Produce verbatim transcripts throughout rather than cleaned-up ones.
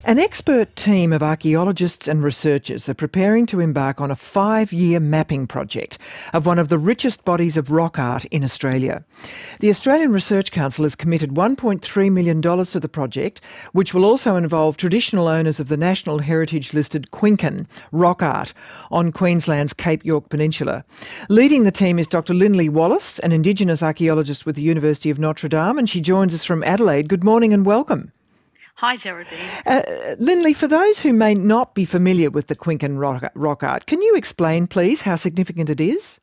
An expert team of archaeologists and researchers are preparing to embark on a five-year mapping project of one of the richest bodies of rock art in Australia. The Australian Research Council has committed one point three million dollars to the project, which will also involve traditional owners of the National Heritage-listed Kwinken rock art on Queensland's Cape York Peninsula. Leading the team is Doctor Lynley Wallace, an Indigenous archaeologist with the University of Notre Dame, and she joins us from Adelaide. Good morning and welcome. Hi, Geraldine. Uh, Lynley, for those who may not be familiar with the Kwinken rock, rock art, can you explain, please, how significant it is?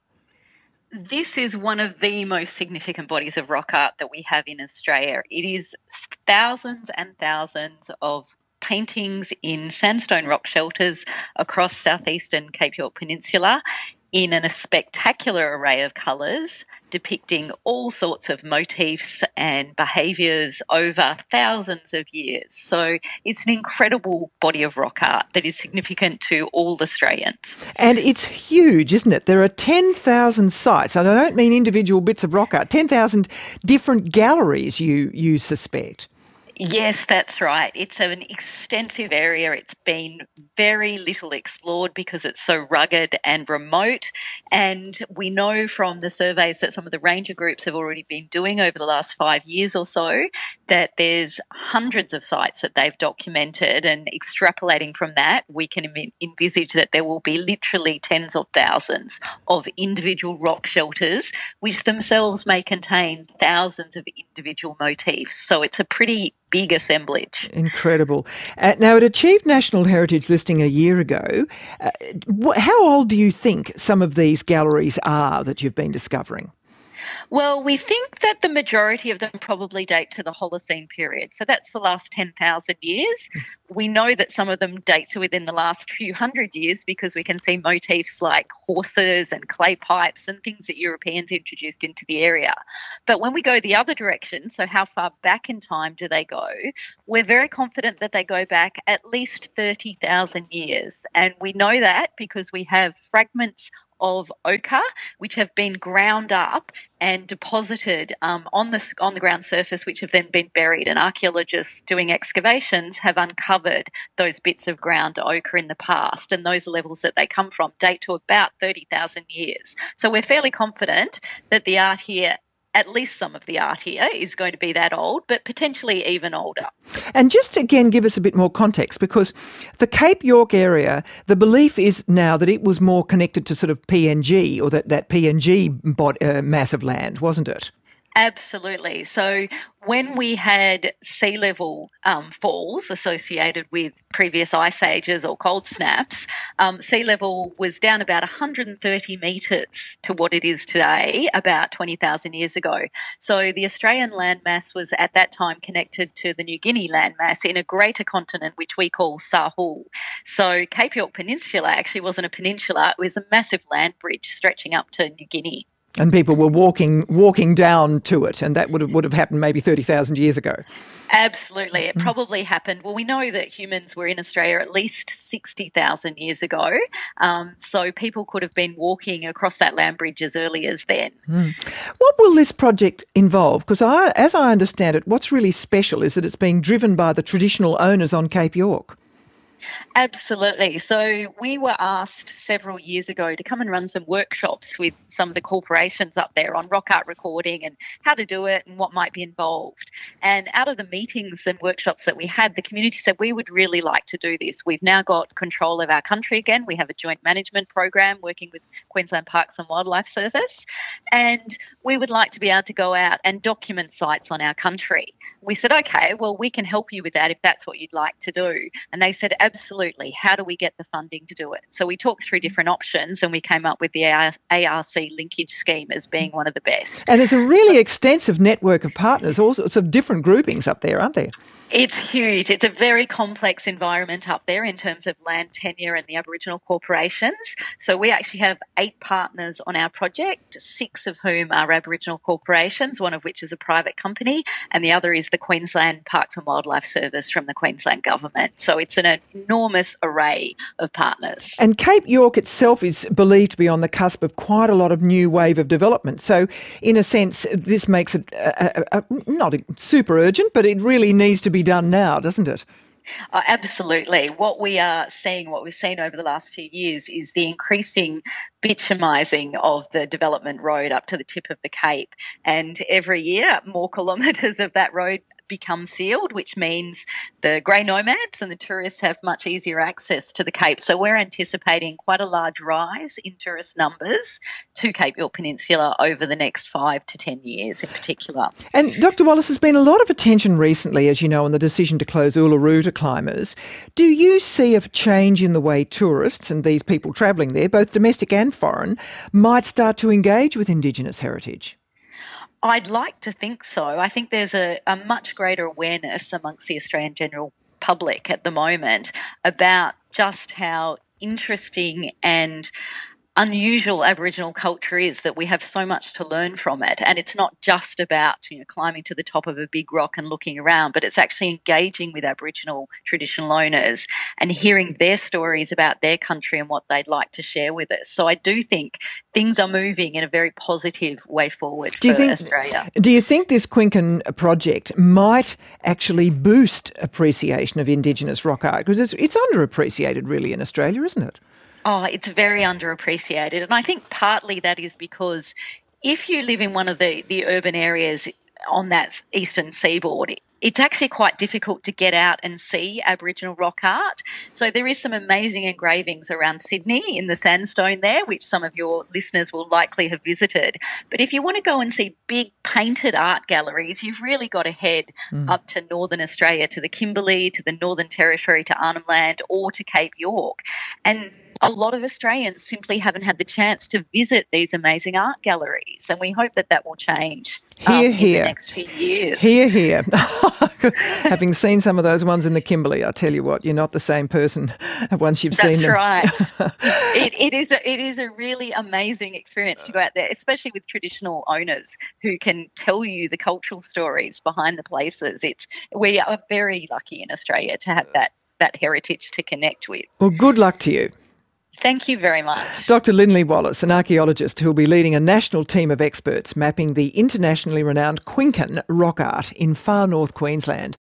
This is one of the most significant bodies of rock art that we have in Australia. It is thousands and thousands of paintings in sandstone rock shelters across southeastern Cape York Peninsula in a spectacular array of colours, depicting all sorts of motifs and behaviours over thousands of years. So it's an incredible body of rock art that is significant to all Australians. And it's huge, isn't it? There are ten thousand sites, and I don't mean individual bits of rock art, ten thousand different galleries, you, you suspect. Yes, that's right. It's an extensive area. It's been very little explored because it's so rugged and remote. And we know from the surveys that some of the ranger groups have already been doing over the last five years or so that there's hundreds of sites that they've documented, and extrapolating from that, we can envisage that there will be literally tens of thousands of individual rock shelters, which themselves may contain thousands of individual motifs. So it's a pretty big assemblage. Incredible. Uh, now, it achieved National Heritage listing a year ago. Uh, wh- how old do you think some of these galleries are that you've been discovering? Well, we think that the majority of them probably date to the Holocene period. So that's the last ten thousand years. We know that some of them date to within the last few hundred years because we can see motifs like horses and clay pipes and things that Europeans introduced into the area. But when we go the other direction, so how far back in time do they go, we're very confident that they go back at least thirty thousand years. And we know that because we have fragments of ochre, which have been ground up and deposited um, on the on the ground surface, which have then been buried. And archaeologists doing excavations have uncovered those bits of ground ochre in the past, and those levels that they come from date to about thirty thousand years. So we're fairly confident that the art here, at least some of the art here, is going to be that old, but potentially even older. And just again, give us a bit more context, because the Cape York area, the belief is now that it was more connected to sort of P N G, or that, that P N G bod, uh, mass of land, wasn't it? Absolutely. So when we had sea level um, falls associated with previous ice ages or cold snaps, um, sea level was down about one hundred thirty metres to what it is today, about twenty thousand years ago. So the Australian landmass was at that time connected to the New Guinea landmass in a greater continent, which we call Sahul. So Cape York Peninsula actually wasn't a peninsula, it was a massive land bridge stretching up to New Guinea. And people were walking walking down to it, and that would have, would have happened maybe thirty thousand years ago. Absolutely. It probably happened. Well, we know that humans were in Australia at least sixty thousand years ago, um, so people could have been walking across that land bridge as early as then. Mm. What will this project involve? Because I, as I understand it, what's really special is that it's being driven by the traditional owners on Cape York. Absolutely. So we were asked several years ago to come and run some workshops with some of the corporations up there on rock art recording and how to do it and what might be involved. And out of the meetings and workshops that we had, the community said we would really like to do this. We've now got control of our country again. We have a joint management program working with Queensland Parks and Wildlife Service, and we would like to be able to go out and document sites on our country. We said, okay, well, we can help you with that if that's what you'd like to do. And they said, absolutely. How do we get the funding to do it? So we talked through different options, and we came up with the A R C linkage scheme as being one of the best. And there's a really so, extensive network of partners, all sorts of different groupings up there, aren't there? It's huge. It's a very complex environment up there in terms of land tenure and the Aboriginal corporations. So we actually have eight partners on our project, six of whom are Aboriginal corporations, one of which is a private company, and the other is the Queensland Parks and Wildlife Service from the Queensland Government. So it's an enormous array of partners. And Cape York itself is believed to be on the cusp of quite a lot of new wave of development. So in a sense, this makes it uh, uh, uh, not super urgent, but it really needs to be done now, doesn't it? Oh, absolutely. What we are seeing, what we've seen over the last few years, is the increasing bitumising of the development road up to the tip of the Cape. And every year, more kilometres of that road become sealed, which means the grey nomads and the tourists have much easier access to the Cape. So we're anticipating quite a large rise in tourist numbers to Cape York Peninsula over the next five to ten years in particular. And Doctor Wallace, there's been a lot of attention recently, as you know, on the decision to close Uluru to climbers. Do you see a change in the way tourists and these people travelling there, both domestic and foreign, might start to engage with Indigenous heritage? I'd like to think so. I think there's a, a much greater awareness amongst the Australian general public at the moment about just how interesting and unusual Aboriginal culture is, that we have so much to learn from it. And it's not just about, you know, climbing to the top of a big rock and looking around, but it's actually engaging with Aboriginal traditional owners and hearing their stories about their country and what they'd like to share with us. So I do think things are moving in a very positive way forward for do you think, Australia. Do you think this Quincan project might actually boost appreciation of Indigenous rock art? Because it's, it's underappreciated really in Australia, isn't it? Oh, it's very underappreciated. And I think partly that is because if you live in one of the, the urban areas on that eastern seaboard, it's actually quite difficult to get out and see Aboriginal rock art. So there is some amazing engravings around Sydney in the sandstone there, which some of your listeners will likely have visited. But if you want to go and see big painted art galleries, you've really got to head mm. up to Northern Australia, to the Kimberley, to the Northern Territory, to Arnhem Land, or to Cape York. And a lot of Australians simply haven't had the chance to visit these amazing art galleries, and we hope that that will change um, here, in here. the next few years. Here, here. Having seen some of those ones in the Kimberley, I tell you what, you're not the same person once you've That's seen them. That's right. it, it, is a, it is a really amazing experience to go out there, especially with traditional owners who can tell you the cultural stories behind the places. It's we are very lucky in Australia to have that, that heritage to connect with. Well, good luck to you. Thank you very much. Doctor Lynley Wallace, an archaeologist who will be leading a national team of experts mapping the internationally renowned Quincan rock art in far north Queensland.